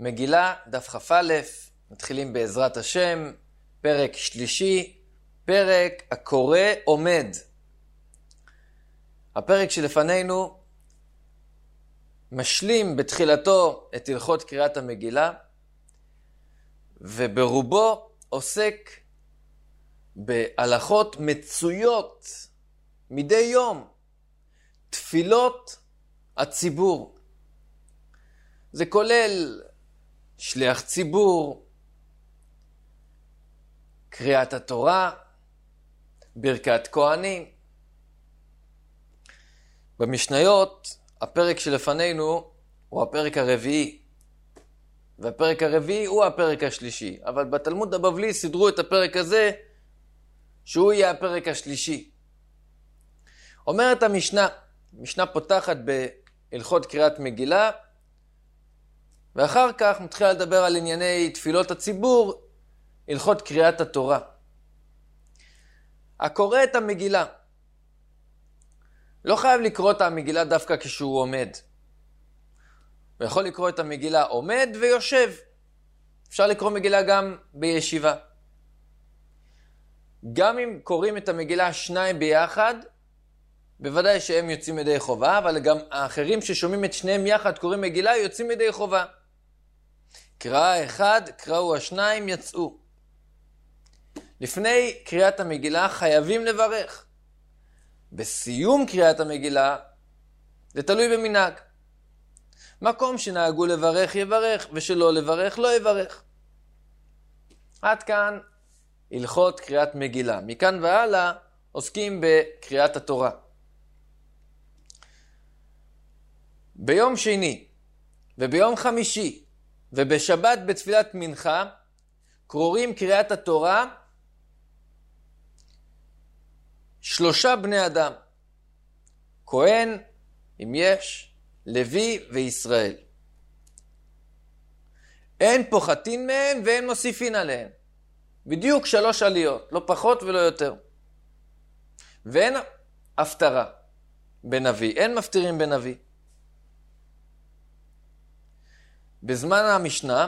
מגילה, דף כ"א, מתחילים בעזרת השם, פרק שלישי, פרק הקורא עומד. הפרק שלפנינו משלים בתחילתו את הלכות קריאת המגילה, וברובו עוסק בהלכות מצויות מדי יום, תפילות הציבור. זה כולל שליח ציבור, קריאת התורה, ברכת כהנים. במשניות, הפרק שלפנינו הוא הפרק הרביעי, והפרק הרביעי הוא הפרק השלישי, אבל בתלמוד הבבלי סידרו את הפרק הזה שהוא יהיה הפרק השלישי. אומרת המשנה פותחת בהלכות קריאת מגילה, ואחר כך מתחילה לדבר על ענייני תפילות הציבור, הלכות קריאת התורה. הקורא את המגילה לא חייב לקרוא את המגילה דווקא כשהוא עומד. הוא יכול לקרוא את המגילה עומד ויושב. אפשר לקרוא מגילה גם בישיבה. גם אם קוראים את המגילה שניים ביחד, בוודאי שהם יוצאים ידי חובה, אבל גם האחרים ששומעים את שניהם יחד קוראים מגילה יוצאים ידי חובה. קרא אחד, קראו השניים, יצאו. לפני קריאת המגילה חייבים לברך. בסיום קריאת המגילה זה תלוי במנהג. מקום שנהגו לברך יברך, ושלא לברך לא יברך. עד כאן הלכות קריאת מגילה. מכאן והלאה עוסקים בקריאת התורה. ביום שני וביום חמישי ובשבת בתפילת מנחה קוראים קריאת התורה 3 בני אדם, כהן אם יש, לוי וישראל. אין פוחתין מהם ואין מוסיפין עליהם. בדיוק 3 עליות, לא פחות ולא יותר. ואין הפטרה בנביא, אין מפטירים בנביא. בזמן המשנה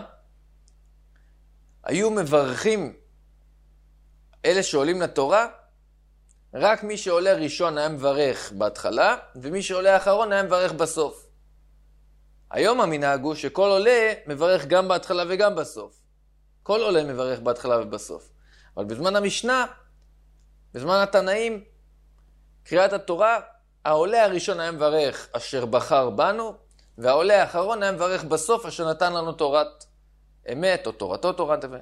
היו מברכים אלה שעולים לתורה, רק מי שעולה ראשון היה מברך בהתחלה, ומי שעולה אחרון היה מברך בסוף. היום המנהג הוא שכל עולה מברך גם בהתחלה וגם בסוף. כל עולה מברך בהתחלה ובסוף. אבל בזמן המשנה, בזמן התנאים, קריאת התורה, העולה הראשון היה מברך אשר בחר בנו, והעולה האחרון היה מברך בסוף אשר נתן לנו תורת אמת, או תורתו תורת אמת.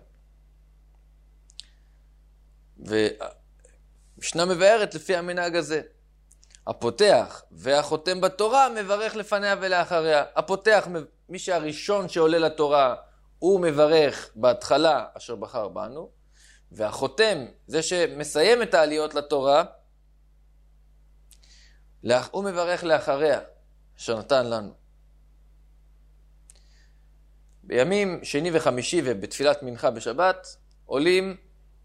ומשנה מבארת לפי המנהג הזה. הפותח והחותם בתורה מברך לפניה ולאחריה. הפותח, מי שהראשון שעולה לתורה, הוא מברך בהתחלה אשר בחר בנו, והחותם, זה שמסיים את העליות לתורה, הוא מברך לאחריה אשר נתן לנו. בימים שני וחמישי ובתפילת מנחה בשבת עולים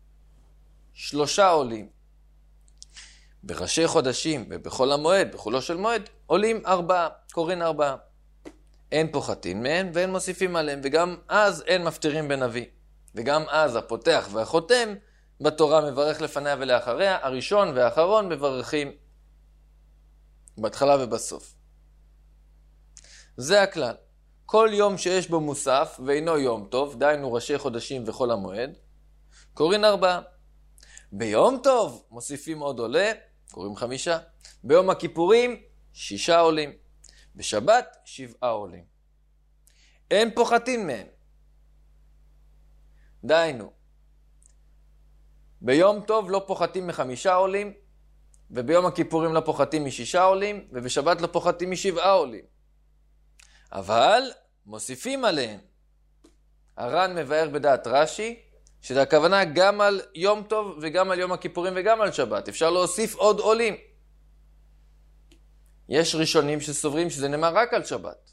3 עולים. בראשי חודשים ובחול המועד, בחולו של מועד, עולים 4, קוראים 4. אין פוחתין מהם ואין מוסיפים עליהם, וגם אז אין מפטירים בנביא. וגם אז הפותח והחותם בתורה מברך לפניה ולאחריה, הראשון והאחרון מברכים בהתחלה ובסוף. זה הכלל. כל יום שיש בו מוסף ואינו יום טוב, דהיינו ראשי חודשים וחול המועד, קוראים 4. ביום טוב מוסיפים עוד עולה, קוראים 5. ביום הכיפורים 6 עולים. בשבת 7 עולים. אין פוחתין מהם. דהיינו, ביום טוב לא פוחתים מ5 עולים, וביום הכיפורים לא פוחתים מ6 עולים, ובשבת לא פוחתים מ7 עולים. אבל מוסיפים עליהם. הר"ן מבאר בדעת רש"י, שזה הכוונה גם על יום טוב וגם על יום הכיפורים וגם על שבת. אפשר להוסיף עוד עולים. יש ראשונים שסוברים שזה נאמר רק על שבת.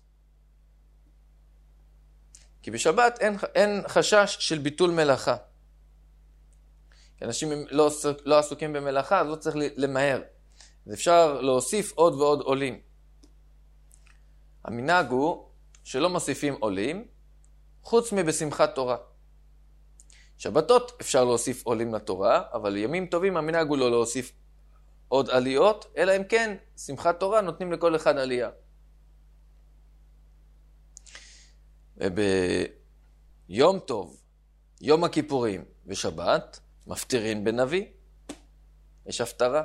כי בשבת אין חשש של ביטול מלאכה. כי אנשים לא עסוקים במלאכה, אז לא צריך למהר. אז אפשר להוסיף עוד ועוד עולים. המנהג הוא שלא מוסיפים עולים, חוץ מבשמחת תורה. שבתות אפשר להוסיף עולים לתורה, אבל ימים טובים המנהג הוא לא להוסיף עוד עליות, אלא אם כן שמחת תורה נותנים לכל אחד עלייה. וביום טוב, יום הכיפורים ושבת, מפטירין בנביא. יש הפטרה.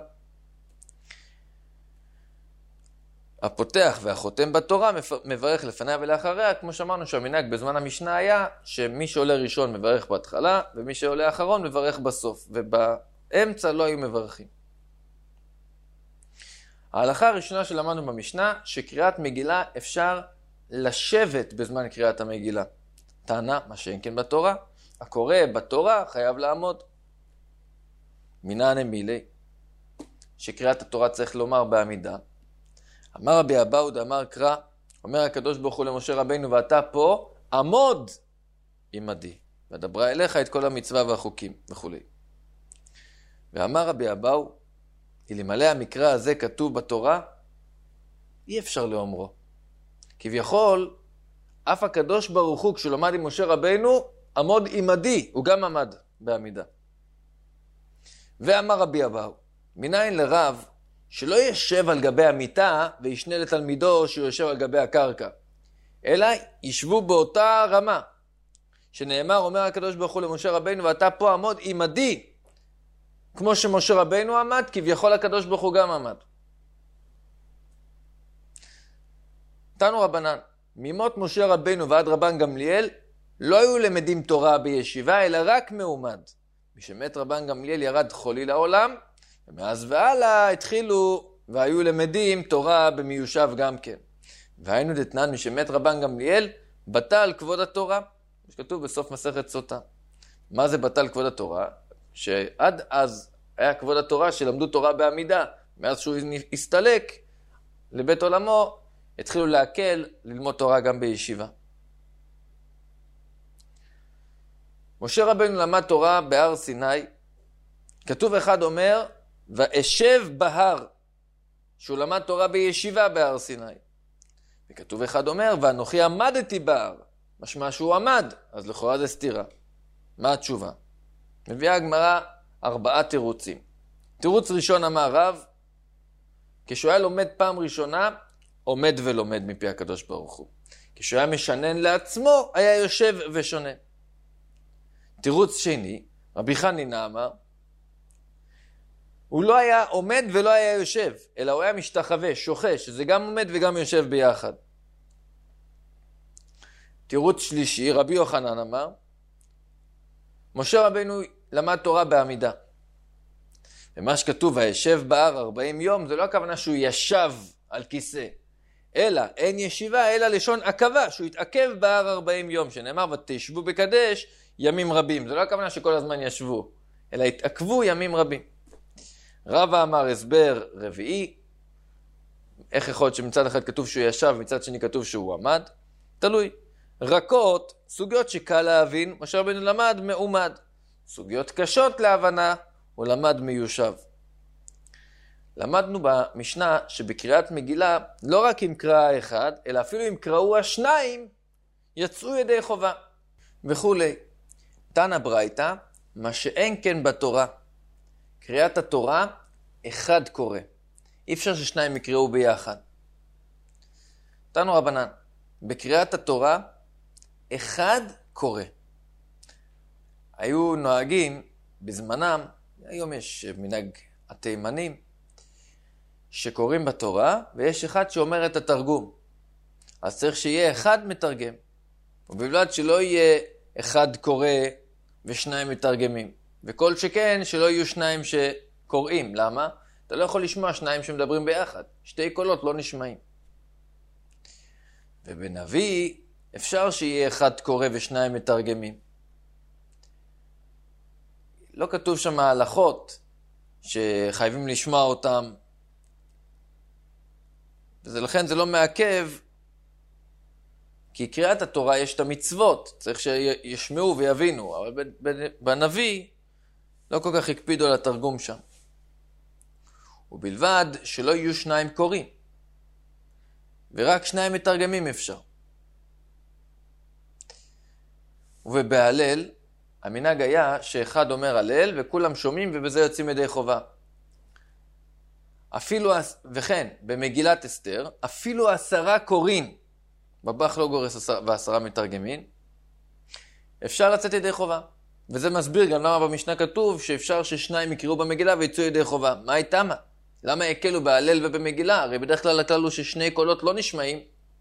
הפותח והחותם בתורה מברך לפניה ולאחריה, כמו שאמרנו שהמנהג בזמן המשנה היה שמי שעולה ראשון מברך בהתחלה, ומי שעולה אחרון מברך בסוף, ובאמצע לא היו מברכים. ההלכה הראשונה שלמדנו במשנה, שקריאת מגילה אפשר לשבת בזמן קריאת המגילה. טענה, מה שאין כן בתורה, הקורא בתורה חייב לעמוד. מינן מילי, שקריאת התורה צריך לומר בעמידה. אמר רבי אבאו דאמר קרא, אומר הקדוש ברוך הוא למשה רבינו, ואתה פה עמוד עמדי, ודברה אליך את כל המצווה והחוקים וכו'. ואמר רבי אבאו, אלמלא המקרא הזה כתוב בתורה, אי אפשר לאומרו. כביכול, אף הקדוש ברוך הוא, כשהוא למד עם משה רבינו, עמוד עמדי, הוא גם עמד בעמידה. ואמר רבי אבאו, מניין לרב, שלא ישב על גבי המיטה וישנה לתלמידו שהוא יושב על גבי הקרקע, אלא ישבו באותה רמה. שנאמר, אומר הקדוש ברוך הוא למשה רבינו, ואתה פה עמוד עמדי, כמו שמשה רבינו עמד, כביכול הקדוש ברוך הוא גם עמד. תנו רבנן, ממות משה רבינו ועד רבן גמליאל, לא היו למדים תורה בישיבה, אלא רק מעומד. משמת רבן גמליאל ירד חולי לעולם, ומאז והלאה התחילו והיו למדים תורה במיושב גם כן. והיינו דתנן משמת רבן גמליאל, בטל כבוד התורה. שכתוב בסוף מסכת סוטה. מה זה בטל כבוד התורה? שעד אז היה כבוד התורה שלמדו תורה בעמידה. מאז שהוא הסתלק לבית עולמו, התחילו להקל ללמוד תורה גם בישיבה. משה רבינו למד תורה בהר סיני. כתוב אחד אומר, ואשב בהר, שהוא למד תורה בישיבה בהר סיני. וכתוב אחד אומר, ואנוכי עמדתי בהר, משמע שהוא עמד, אז לכאורה זה סתירה. מה התשובה? מביאה הגמרא 4 תירוצים. תירוץ ראשון אמר רב, כשהוא היה לומד פעם ראשונה, עומד ולומד מפי הקדוש ברוך הוא. כשהוא היה משנן לעצמו, היה יושב ושונה. תירוץ שני, רבי חנינא אמר, הוא לא היה עומד ולא היה יושב, אלא הוא היה משתחווה, שוחש, שזה גם עומד וגם יושב ביחד. תירוץ שלישי, רבי יוחנן אמר, משה רבינו למד תורה בעמידה. ומה שכתוב, הישב בהר 40 יום, זה לא הכוונה שהוא ישב על כיסא, אלא אין ישיבה, אלא לשון עקבה, שהוא התעכב בהר 40 יום, שנאמר, ותשבו בקדש ימים רבים. זה לא הכוונה שכל הזמן ישבו, אלא התעכבו ימים רבים. רבא אמר הסבר רביעי, איך יכול להיות שמצד אחד כתוב שהוא ישב, מצד שני כתוב שהוא עמד? תלוי. רכות, סוגיות שקל להבין, משה רבינו למד מעומד. סוגיות קשות להבנה, הוא למד מיושב. למדנו במשנה שבקריאת מגילה, לא רק אם קרא אחד, אלא אפילו אם קראו השניים, יצאו ידי חובה. וכו'. תנא ברייתא, מה שאין כן בתורה. קריאת התורה, אחד קורא. אי אפשר ששניים יקראו ביחד. תנו רבנן, בקריאת התורה, אחד קורא. היו נוהגים בזמנם, היום יש מנהג התימנים, שקוראים בתורה, ויש אחד שאומר את התרגום. אז צריך שיהיה אחד מתרגם. ובלבד שלא יהיה אחד קורא ושניים מתרגמים. וכל שכן שלא יהיו שניים שקוראים. למה? אתה לא יכול לשמוע שניים שמדברים ביחד. שתי קולות לא נשמעים. ובנביא אפשר שיהיה אחד קורא ושניים מתרגמים. לא כתוב שם ההלכות שחייבים לשמוע אותם. ולכן זה לא מעכב, כי קריאת התורה יש את המצוות. צריך שישמעו ויבינו. אבל בנביא לא כל כך הקפידו על התרגום שם. ובלבד שלא יהיו שניים קוראים. ורק שניים מתרגמים אפשר. ובהלל, המנהג היה שאחד אומר הלל וכולם שומעים ובזה יוצאים ידי חובה. אפילו, וכן, במגילת אסתר, אפילו 10 קוראים, בבח לא גורס ו10 מתרגמים, אפשר לצאת ידי חובה. וזה מסביר גם למה במשנה כתוב שאפשר ששניים יקראו במגילה ויצאו ידי חובה. מה הייתה מה? למה הקלו בהלל ובמגילה? הרי בדרך כלל הכלל הוא ששני קולות לא נשמעים.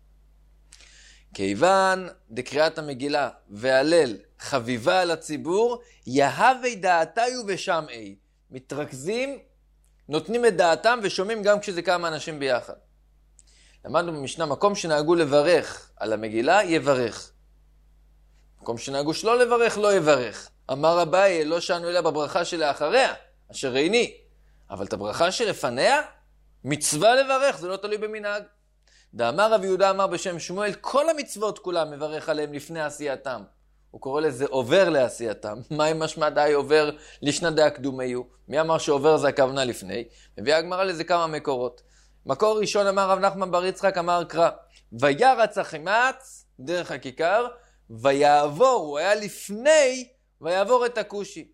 כיוון דקריאת המגילה והלל חביבה על הציבור, יהווה דעתיו ושמעי. מתרכזים, נותנים את דעתם ושומעים גם כשזה כמה אנשים ביחד. למדנו במשנה, מקום שנהגו לברך על המגילה, יברך. מקום שנהגו שלא לברך, לא יברך. אמר אביי, לא שענו אלא בברכה שלאחריה, אשר ראיני. אבל את הברכה שלפניה, מצווה לברך, זה לא תלוי במנהג. דאמר רבי יהודה אמר בשם שמואל, כל המצוות כולם מברך עליהם לפני עשייתם. הוא קורא לזה עובר לעשייתם. מה עם משמע דאי עובר לשנת דעה קדומיו? מי אמר שעובר זה הכוונה לפני? מביאה הגמרא לזה כמה מקורות. מקור ראשון אמר רב נחמן בר יצחק אמר קרא, וירץ החימץ דרך הכיכר, ויעבור, הוא היה לפני, ויעבור את הכושי.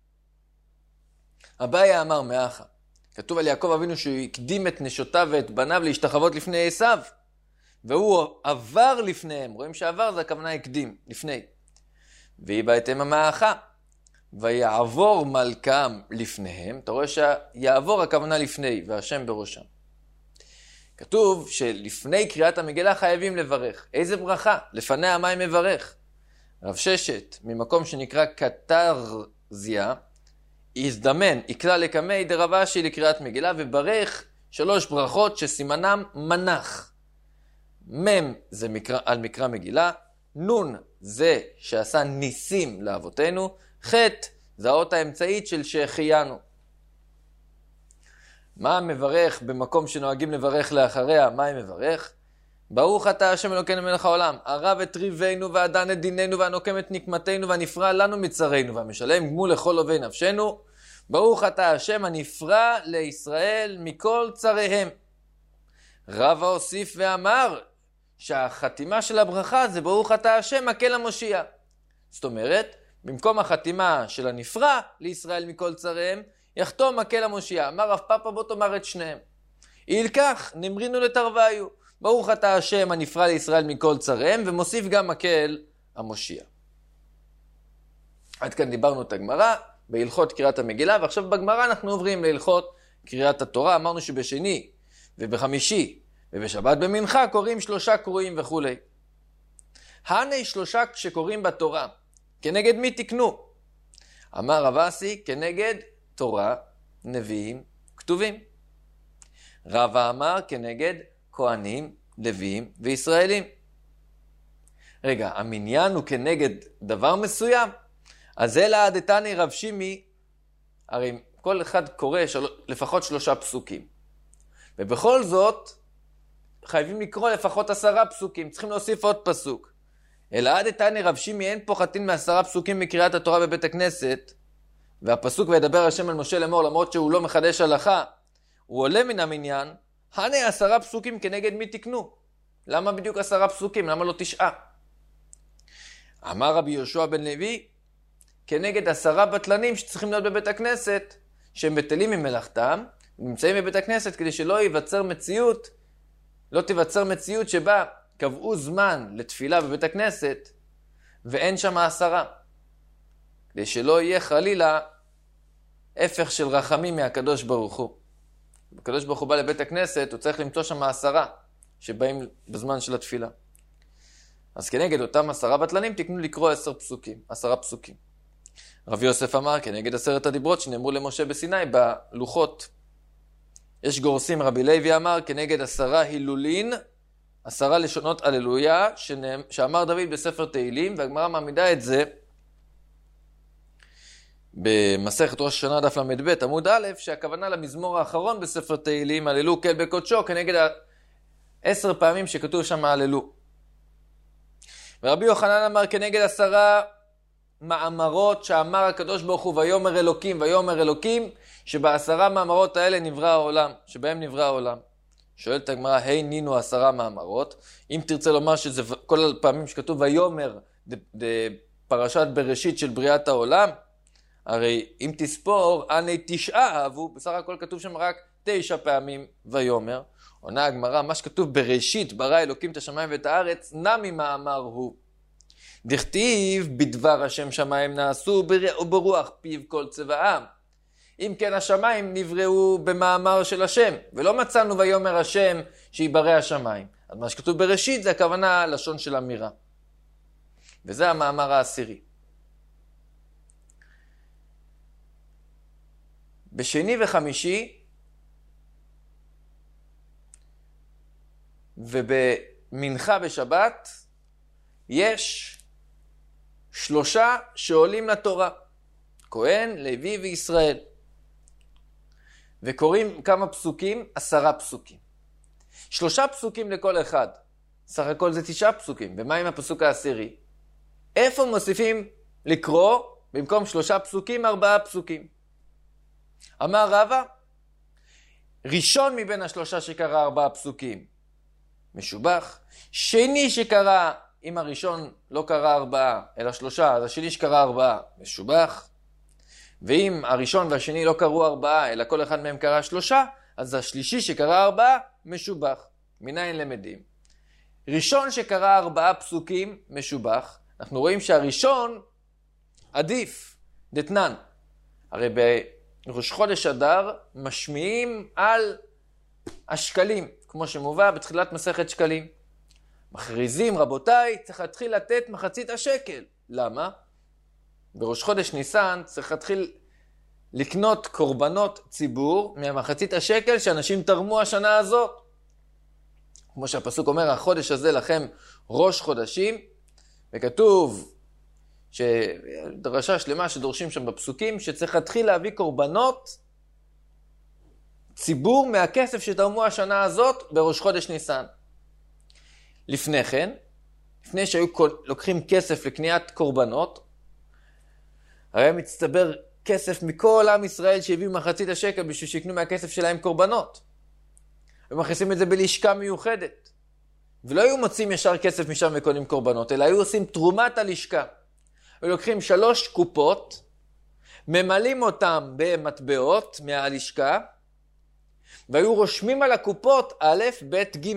אביי אמר מאחה. כתוב על יעקב אבינו שהוא הקדים את נשותיו ואת בניו להשתחוות לפני עשיו. והוא עבר לפניהם. רואים שעבר זה הכוונה הקדים, לפני. והיא בהתאם המאחה. ויעבור מלכם לפניהם. אתה רואה שיעבור הכוונה לפני, והשם בראשם. כתוב שלפני קריאת המגילה חייבים לברך. איזה ברכה? לפני המים מברך. רב ששת, ממקום שנקרא קטרזיה, הזדמן, יקלה לקמי דרב אשי לקריאת מגילה, וברך 3 ברכות שסימנם מנח. מם זה על מקרא מגילה, נון זה שעשה ניסים לאבותינו, חט זה האות האמצעית של שהחיינו. מה מברך במקום שנוהגים לברך לאחריה? מה מברך? ברוך אתה השם אלוקינו מלך העולם, הרב את ריבנו ועדן את דיננו והנוקם את נקמתנו והנפרע לנו מצרינו והמשלם גמול לכל אוהבי נפשנו. ברוך אתה השם הנפרע לישראל מכל צריהם. רבא הוסיף ואמר שהחתימה של הברכה זה ברוך אתה השם מקל המושיע. זאת אומרת, במקום החתימה של הנפרע לישראל מכל צריהם, יחתום מקל המושיע. אמר רב פאפא בוא תאמר את שניהם. ילקח נמרינו לתרוויו. ברוך אתה השם הנפרע לישראל מכל צריהם, ומוסיף גם מקל המושיע. עד כאן דיברנו את הגמרא בהלכות קריאת המגילה, ועכשיו בגמרא אנחנו עוברים להלכות קריאת התורה. אמרנו שבשני ובחמישי ובשבת במנחה קוראים 3 קרואים וכו'. הני 3 שקוראים בתורה, כנגד מי תקנו? אמר רב אסי, כנגד תורה, נביאים, כתובים. רבא אמר כנגד כהנים, לוויים וישראלים. רגע, המניין הוא כנגד דבר מסוים? אז אלא דתני רב שימי, הרי כל אחד קורא לפחות 3 פסוקים. ובכל זאת, חייבים לקרוא לפחות 10 פסוקים, צריכים להוסיף עוד פסוק. אלא דתני רב שימי, אין פוחתין מ10 פסוקים מקריאת התורה בבית הכנסת, והפסוק וידבר השם על משה לאמור, למרות שהוא לא מחדש הלכה, הוא עולה מן המניין, הנה 10 פסוקים כנגד מי תקנו. למה בדיוק 10 פסוקים? למה לא 9? אמר רבי יהושע בן לוי, כנגד 10 בטלנים שצריכים להיות בבית הכנסת, שהם בטלים ממלאכתם, נמצאים בבית הכנסת כדי שלא ייווצר מציאות, לא תיווצר מציאות שבה קבעו זמן לתפילה בבית הכנסת, ואין שם 10. כדי שלא יהיה חלילה הפך של רחמים מהקדוש ברוך הוא. הקדוש ברוך הוא בא לבית הכנסת, הוא צריך למצוא שם 10 שבאים בזמן של התפילה. אז כנגד אותם 10 בטלנים תקנו לקרוא 10 פסוקים. רב יוסף אמר כנגד 10 הדיברות שנאמרו למשה בסיני בלוחות. יש גורסים, רבי לוי אמר כנגד 10 הילולין, 10 לשונות הללויה שאמר דוד בספר תהילים, והגמרא מעמידה את זה במסכת ראש השנה דף ל"ב עמוד א', שהכוונה למזמור האחרון בספר תהילים, הללו כל בקודשו, כנגד 10 פעמים שכתוב שם הללו. ורבי יוחנן אמר כנגד 10 מאמרות שאמר הקדוש ברוך הוא ויאמר אלוקים, שב10 מאמרות האלה נברא העולם, שבהם נברא העולם. שואלת הגמרא, היי נינו 10 מאמרות, אם תרצה לומר שזה כל הפעמים שכתוב ויאמר, פרשת בראשית של בריאת העולם, הרי אם תספור, אני 9 אהבו, בסך הכל כתוב שם רק 9 פעמים ויאמר. עונה הגמרא, מה שכתוב בראשית, ברא אלוקים את השמיים ואת הארץ, נמי מאמר הוא. דכתיב בדבר השם שמיים נעשו וברוח פיו כל צבאם. אם כן השמיים נבראו במאמר של השם, ולא מצאנו ויאמר השם שיברא השמיים. אז מה שכתוב בראשית זה הכוונה לשון של אמירה. וזה המאמר העשירי. בשני וחמישי ובמנחה בשבת יש 3 שעולים לתורה, כהן, לוי וישראל. וקוראים כמה פסוקים? 10 פסוקים. 3 פסוקים לכל אחד. סך הכל זה 9 פסוקים. ומה עם הפסוק העשירי? איפה מוסיפים לקרוא במקום 3 פסוקים 4 פסוקים? אמר רבא, ראשון מבין ה3 שקרא 4 פסוקים, משובח. שני שקרא, אם הראשון לא קרא 4 אלא 3, אז השני שקרא 4, משובח. ואם הראשון והשני לא קראו 4 אלא כל אחד מהם קרא 3, אז השלישי שקרא 4, משובח. מניין למדים? ראשון שקרא 4 פסוקים, משובח. אנחנו רואים שהראשון עדיף, דתנן. הרי בראש חודש אדר משמיעים על השקלים, כמו שמובא בתחילת מסכת שקלים. מכריזים, רבותיי, צריך להתחיל לתת מחצית השקל. למה? בראש חודש ניסן צריך להתחיל לקנות קורבנות ציבור מהמחצית השקל שאנשים תרמו השנה הזאת. כמו שהפסוק אומר, החודש הזה לכם ראש חודשים, וכתוב שדרשה שלמה שדורשים שם בפסוקים, שצריך להתחיל להביא קורבנות ציבור מהכסף שתרמו השנה הזאת בראש חודש ניסן. לפני כן, לפני שהיו לוקחים כסף לקניית קורבנות, הרי מצטבר כסף מכל עם ישראל שהביאו מחצית השקל בשביל שיקנו מהכסף שלהם קורבנות. ומכניסים את זה בלשכה מיוחדת. ולא היו מוצאים ישר כסף משם וקונים קורבנות, אלא היו עושים תרומת הלשכה. ולוקחים 3 קופות, ממלאים אותם במטבעות מהלשכה, והיו רושמים על הקופות א', ב', ג'.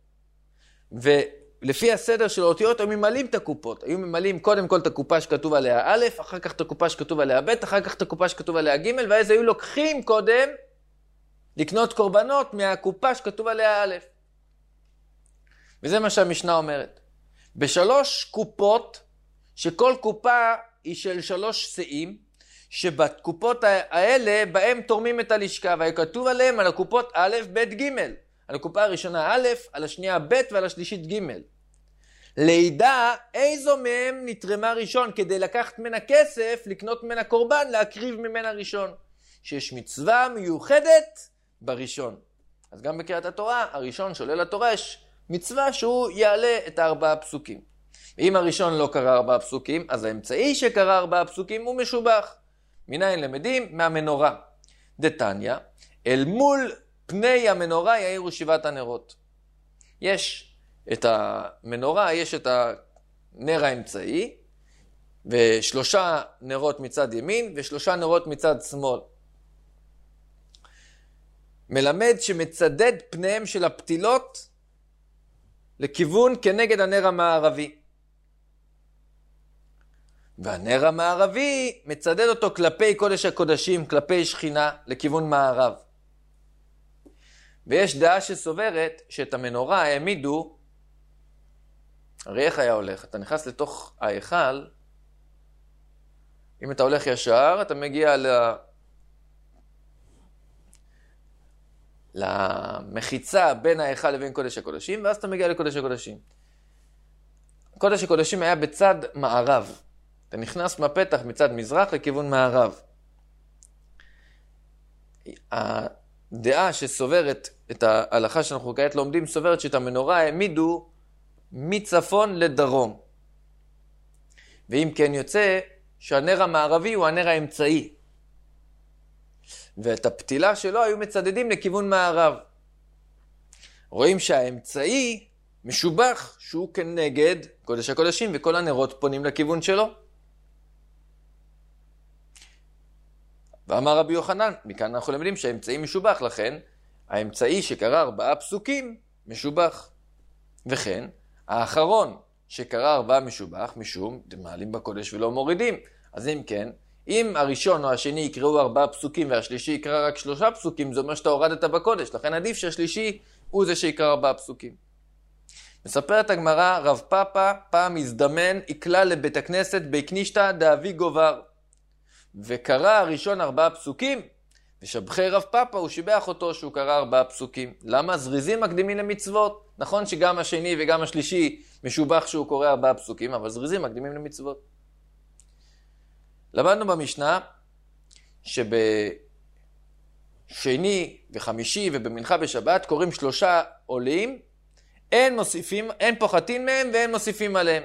ולפי הסדר של האותיות, הם ממלאים את הקופות. היו ממלאים קודם כל את הקופה שכתוב עליה א', אחר כך את הקופה שכתוב עליה ב', אחר כך את הקופה שכתוב עליה ג', ואז היו לוקחים קודם לקנות קורבנות מהקופה שכתוב עליה א'. וזה מה שהמשנה אומרת. ב3 קופות, שכל קופה היא של 3 שאים, שבקופות האלה בהם תורמים את הלשכה, והיה כתוב עליהם על הקופות א', ב', ג'. על הקופה הראשונה א', על השנייה ב' ועל השלישית ג'. לידע איזו מהם נתרמה ראשון, כדי לקחת ממנה כסף, לקנות ממנה קורבן, להקריב ממנה ראשון. שיש מצווה מיוחדת בראשון. אז גם בקריאת התורה, הראשון שעולה לתורה יש מצווה שהוא יעלה את 4 פסוקים. ואם הראשון לא קרא 4 פסוקים, אז האמצעי שקרא 4 פסוקים הוא משובח. מניין למדים? מהמנורה. דתניא, אל מול פני המנורה יאירו 7 הנרות. יש את המנורה, יש את הנר האמצעי, ו3 נרות מצד ימין, ו3 נרות מצד שמאל. מלמד שמצדד פניהם של הפתילות לכיוון כנגד הנר המערבי. והנר המערבי מצדד אותו כלפי קודש הקודשים, כלפי שכינה, לכיוון מערב. ויש דעה שסוברת שאת המנורה העמידו, הרי איך היה הולך? אתה נכנס לתוך ההיכל, אם אתה הולך ישר, אתה מגיע למחיצה בין ההיכל לבין קודש הקודשים, ואז אתה מגיע לקודש הקודשים. קודש הקודשים היה בצד מערב. אתה נכנס מהפתח מצד מזרח לכיוון מערב. הדעה שסוברת את ההלכה שאנחנו כעת לומדים, סוברת שאת המנורה העמידו מצפון לדרום. ואם כן יוצא שהנר המערבי הוא הנר האמצעי. ואת הפתילה שלו היו מצדדים לכיוון מערב. רואים שהאמצעי משובח שהוא כנגד קודש הקודשים, וכל הנרות פונים לכיוון שלו. ואמר רבי יוחנן, מכאן אנחנו למדים שהאמצעי משובח, לכן האמצעי שקרא 4 פסוקים משובח. וכן, האחרון שקרא 4 משובח, משום מעלים בקודש ולא מורידים. אז אם כן, אם הראשון או השני יקראו 4 פסוקים והשלישי יקרא רק 3 פסוקים, זה אומר שאתה הורדת בקודש, לכן עדיף שהשלישי הוא זה שיקרא 4 פסוקים. מספרת הגמרא, רב פאפא פעם הזדמן, יקלה לבית הכנסת בקנישתא דאבי גובר. וקרא הראשון 4 פסוקים, ושבחי רב פאפא הוא שיבח אותו שהוא קרא 4 פסוקים. למה? זריזים מקדימים למצוות. נכון שגם השני וגם השלישי משובח שהוא קורא 4 פסוקים, אבל זריזים מקדימים למצוות. למדנו במשנה שבשני וחמישי ובמנחה בשבת קוראים 3 עולים, אין פוחתים מהם ואין מוסיפים עליהם.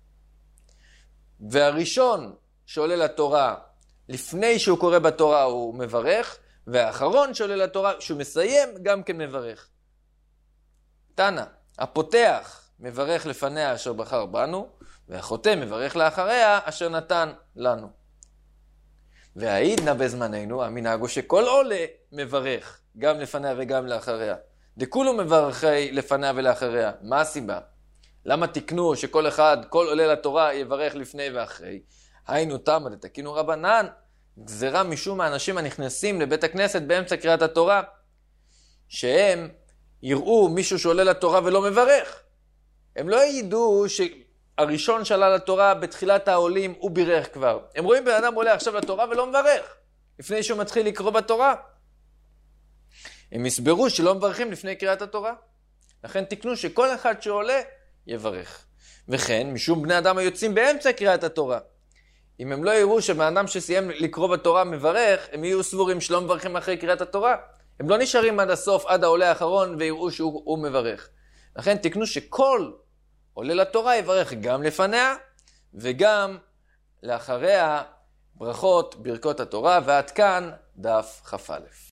והראשון שעולה לתורה לפני שהוא קורא בתורה הוא מברך, והאחרון שעולה לתורה שהוא מסיים גם כן מברך. תנא, הפותח מברך לפניה אשר בחר בנו, והחותם מברך לאחריה אשר נתן לנו. והעידנא בזמננו, המנהג הוא שכל עולה מברך, גם לפניה וגם לאחריה. דכולו מברכי לפניה ולאחריה. מה הסיבה? למה תקנו שכל אחד, כל עולה לתורה יברך לפני ואחרי? היינו תמא דתקינו רבנן, גזירה משום האנשים הנכנסים לבית הכנסת באמצע קריאת התורה, שהם יראו מישהו שעולה לתורה ולא מברך. הם לא ידעו שהראשון שעלה לתורה בתחילת העולים הוא בירך כבר. הם רואים בן אדם עולה עכשיו לתורה ולא מברך, לפני שהוא מתחיל לקרוא בתורה. הם הסברו שלא מברכים לפני קריאת התורה. לכן תקנו שכל אחד שעולה יברך. וכן, משום בני אדם היוצאים באמצע קריאת התורה. אם הם לא יראו שבן אדם שסיים לקרוא בתורה מברך, הם יהיו סבורים שלא מברכים אחרי קריאת התורה. הם לא נשארים עד הסוף, עד העולה האחרון, ויראו שהוא מברך. לכן תקנו שכל עולה לתורה יברך גם לפניה, וגם לאחריה ברכות, ברכות התורה, ועד כאן דף כ"א.